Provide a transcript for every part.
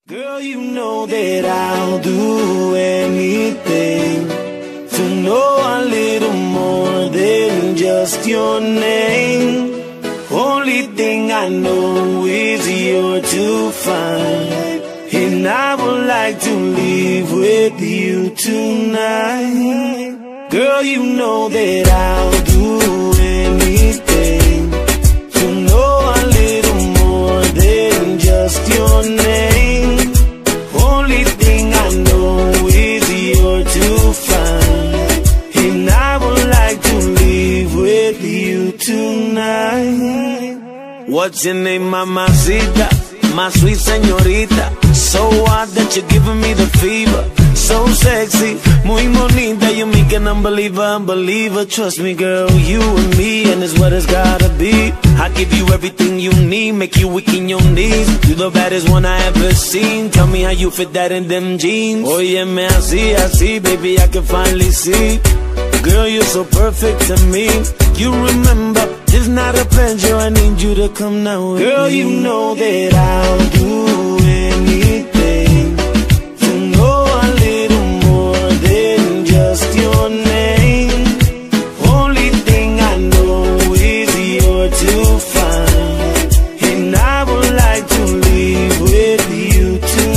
Girl, you know that I'll do anything to know a little more than just your name. Only thing I know is you're to find, and I would like to leave with you tonight. Girl, you know that I'll do anything to know a little more than just your name. Only thing I know is you're to find, and I would like to leave with you tonight. What's your name, mamacita? My sweet señorita. So hot that you're giving me the fever. So sexy, muy bonita. You make an unbeliever. Trust me, girl, you and me, and it's what it's gotta be. I give you everything you need, make you weak in your knees. You the baddest one I ever seen. Tell me how you fit that in them jeans. Oh yeah, man, I see, baby, I can finally see. Girl, you're so perfect to me. You remember, it's not a pleasure, I need you to come now with Girl, me. You know that I'll do anything to know a little more than just your name. Only thing I know is you're to find, and I would like to leave with you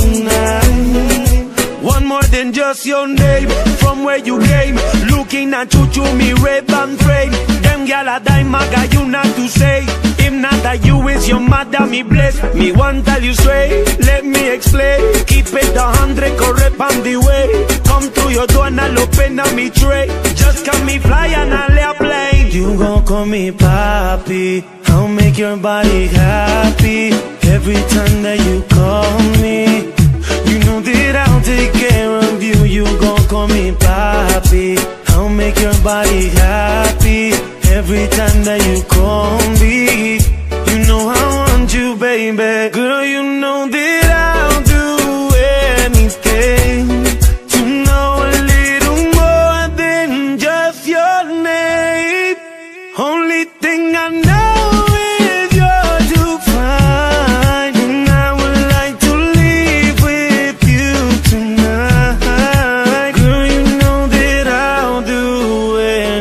tonight. One more than just your name, from where you came. Looking at you through me red-band frame. Them gyal a dime, I got you not to say. If not that you is your mother, me bless. Me want tell you straight, let me explain. Keep it 100, correct on the way. Come to your door and I'll open up me tray. Just come me fly and I'll lay a plane. You gon' call me papi, I'll make your body happy. Every time that you call me, you know that I'll take care of you. You gon' call me papi, I'll make your body happy. Every time that you call me, you know I want you, baby. Girl, you know that I'll do anything to know a little more than just your name. Only thing I know is you're to find, and I would like to leave with you tonight. Girl, you know that I'll do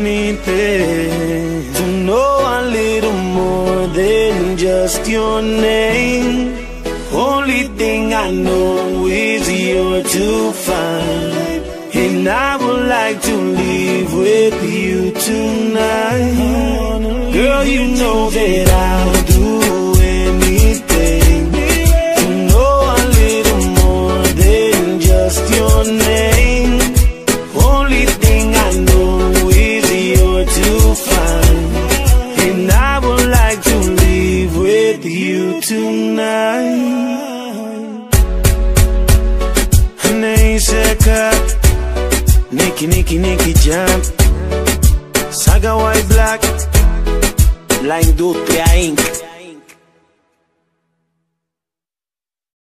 anything to know a little more than just your name. Only thing I know is you're to find, and I would like to leave with you tonight. Girl, you know that I'll do anything to know a little more than just your name. Only thing I know is you're to find, and I would like to leave with you tonight. Neiseka, Nicky Jam, Saga White Black, La Industria Inc.